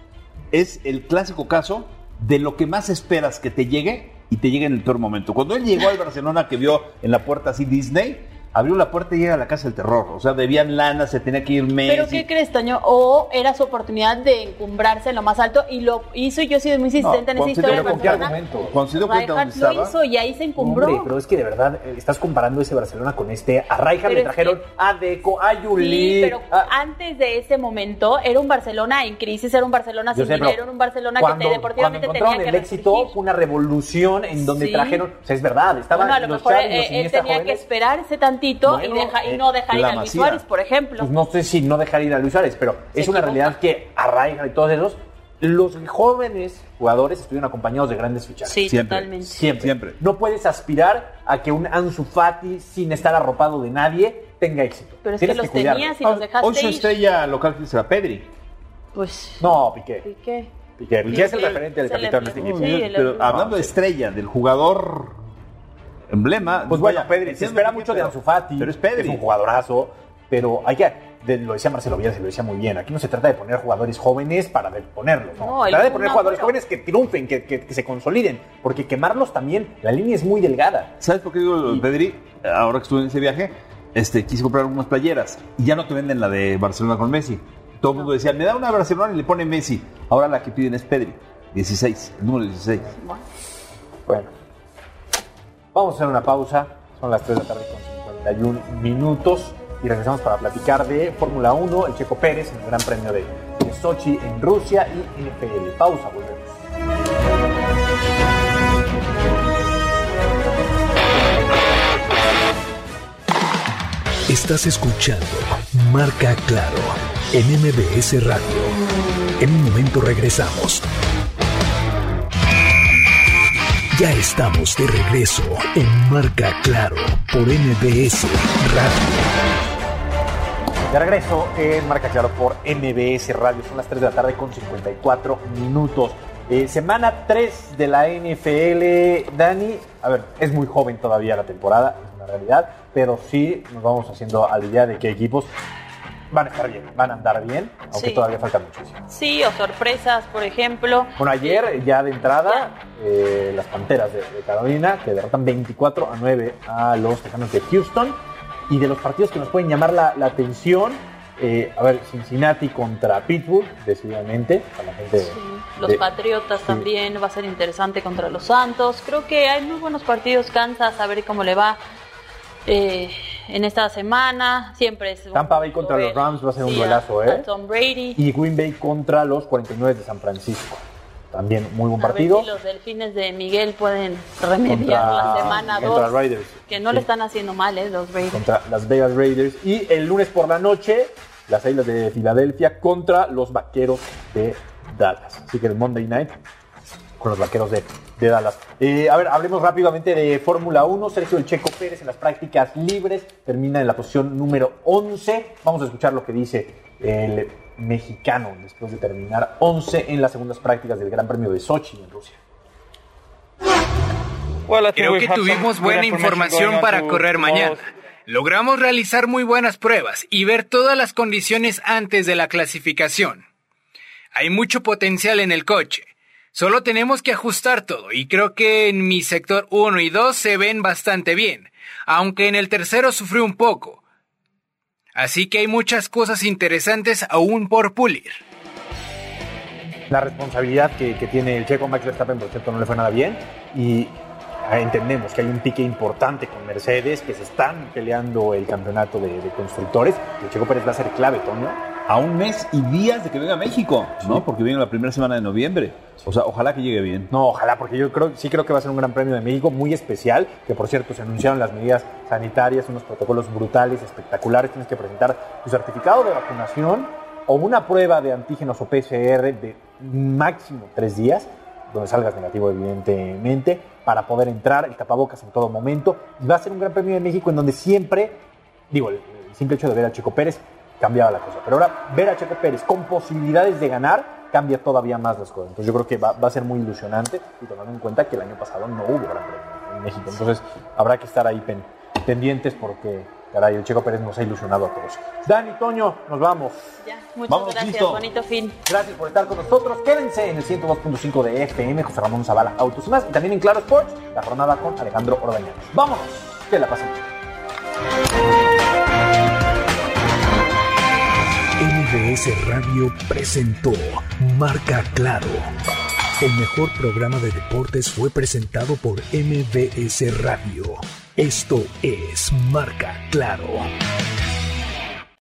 es el clásico caso de lo que más esperas que te llegue y te llegue en el peor momento. Cuando él llegó al Barcelona, que vio en la puerta así Disney, abrió la puerta y llega a la casa del terror. O sea, debían lana, se tenía que ir Messi. ¿Pero qué crees, Toño? O era su oportunidad de encumbrarse en lo más alto y lo hizo. Y yo he sido muy insistente No, en esa historia del ¿con qué Barcelona. argumento? Cuando se dio cuenta Rijkaard dónde lo estaba. hizo y ahí se encumbró. Hombre, pero es que de verdad eh, estás comparando ese Barcelona con este. A Rijkaard Pero le es trajeron que- a Deco, a Juli. Sí, pero a- antes de ese momento era un Barcelona en crisis, era un Barcelona Yo sin sé, pero dinero, era un Barcelona cuando, que te, deportivamente cuando tenía encontraron que el éxito restringir. fue una revolución en donde Sí. trajeron, o sea, es verdad, estaban Bueno, a lo los mejor Xavi, los eh, él Iniesta tenía que jóvenes. esperarse tantito y, Bueno, deja- y eh, no dejar ir la a Luis Masía. Suárez, por ejemplo. Pues no sé si no dejar ir a Luis Suárez, pero es una equivoca. realidad que a Rijkaard y todos esos, los jóvenes jugadores estuvieron acompañados de grandes fichajes. Sí, Siempre. totalmente. Siempre. Siempre. No puedes aspirar a que un Ansu Fati, sin estar arropado de nadie, tenga éxito. Pero es que Tienes los cuidarlo. tenías y los dejaste Hoy su ir. estrella local que será Pedri. Pues, No, Piqué. Piqué. Piqué, Piqué es el Sí, referente del es el capitán de este emblema. equipo. Sí, el Pero emblema. hablando de estrella, del jugador emblema. Pues bueno, vaya, Pedri, se entiendo espera Piqué, mucho de pero- Ansu Fati. Pero es Pedri. Es un jugadorazo, pero hay que... de, lo decía Marcelo Bielsa, lo decía muy bien, aquí no se trata de poner jugadores jóvenes para de ponerlos, no, no se trata de poner no, jugadores no. jóvenes que triunfen, que, que, que se consoliden, porque quemarlos también, la línea es muy delgada. ¿Sabes por qué digo, y... Pedri? Ahora que estuve en ese viaje, este, quise comprar algunas playeras y ya no te venden la de Barcelona con Messi. Todo el mundo decía, me da una Barcelona y le pone Messi. Ahora la que piden es Pedri, dieciséis, el número dieciséis. Bueno, vamos a hacer una pausa. Son las tres de la tarde con cincuenta y un minutos y regresamos para platicar de Fórmula uno, el Checo Pérez en el Gran Premio de, de Sochi en Rusia y N F L. Pausa, volvemos. Estás escuchando Marca Claro en M B S Radio. En un momento regresamos. Ya estamos de regreso en Marca Claro por M B S Radio. De regreso en Marca Claro por M B S Radio. Son las tres de la tarde con cincuenta y cuatro minutos. Eh, semana tres de la N F L. Dani, a ver, es muy joven todavía la temporada, es una realidad, pero sí nos vamos haciendo a la idea de qué equipos van a estar bien, van a andar bien, aunque sí. todavía falta muchísimo. Sí, o sorpresas, por ejemplo. Bueno, ayer ya de entrada, eh, las Panteras de, de Carolina, que derrotan veinticuatro a nueve a los Tejanos de Houston. Y de los partidos que nos pueden llamar la, la atención, eh, a ver, Cincinnati contra Pittsburgh, decididamente, para la gente. Sí, los de, Patriotas sí. también va a ser interesante contra los Santos. Creo que hay muy buenos partidos. Kansas, a ver cómo le va eh, en esta semana. Siempre es Tampa Bay contra los Rams va a ser sí, un duelazo, a, ¿eh? a Tom Brady. Y Green Bay contra los cuarenta y nueve de San Francisco. También muy buen a partido. ver si los Delfines de Miguel pueden remediar contra, la semana dos. Raiders. Que no sí. le están haciendo mal, ¿eh? Los Raiders. Contra las Vegas Raiders. Y el lunes por la noche, las Águilas de Filadelfia contra los Vaqueros de Dallas. Así que el Monday Night con los Vaqueros de, de Dallas. Eh, a ver, hablemos rápidamente de Fórmula uno. Sergio El Checo Pérez en las prácticas libres termina en la posición número once. Vamos a escuchar lo que dice el mexicano después de terminar once en las segundas prácticas del Gran Premio de Sochi en Rusia. Creo que tuvimos buena información para correr mañana. Logramos realizar muy buenas pruebas y ver todas las condiciones antes de la clasificación. Hay mucho potencial en el coche. Solo tenemos que ajustar todo y creo que en mi sector uno y dos se ven bastante bien, aunque en el tercero sufrí un poco. Así que hay muchas cosas interesantes aún por pulir. La responsabilidad que, que tiene el checo Max Verstappen, por cierto, no le fue nada bien. Y entendemos que hay un pique importante con Mercedes, que se están peleando el campeonato de, de constructores. El Checo Pérez va a ser clave, Toño. A un mes y días de que venga a México, ¿no? Sí. Porque viene la primera semana de noviembre. O sea, ojalá que llegue bien. No, ojalá, porque yo creo, sí creo que va a ser un Gran Premio de México muy especial, que por cierto se anunciaron las medidas sanitarias, unos protocolos brutales, espectaculares. Tienes que presentar tu certificado de vacunación o una prueba de antígenos o P C R de máximo tres días, donde salgas negativo evidentemente, para poder entrar, el tapabocas en todo momento. Y va a ser un Gran Premio de México en donde siempre, digo, el, el simple hecho de ver a Checo Pérez cambiaba la cosa. Pero ahora ver a Checo Pérez con posibilidades de ganar cambia todavía más las cosas. Entonces yo creo que va, va a ser muy ilusionante, y tomando en cuenta que el año pasado no hubo Gran Premio en México. Entonces habrá que estar ahí pen, pendientes porque, caray, el Checo Pérez nos ha ilusionado a todos. Dani, Toño, nos vamos. Ya, muchas vamos, gracias, listo. Bonito fin. Gracias por estar con nosotros. Quédense en el ciento dos punto cinco de F M, José Ramón Zavala, Autos y más. Y también en Claro Sports, la jornada con Alejandro Ordañanos. ¡Vámonos! Que la pasen. M B S Radio presentó Marca Claro. El mejor programa de deportes fue presentado por M B S Radio. Esto es Marca Claro.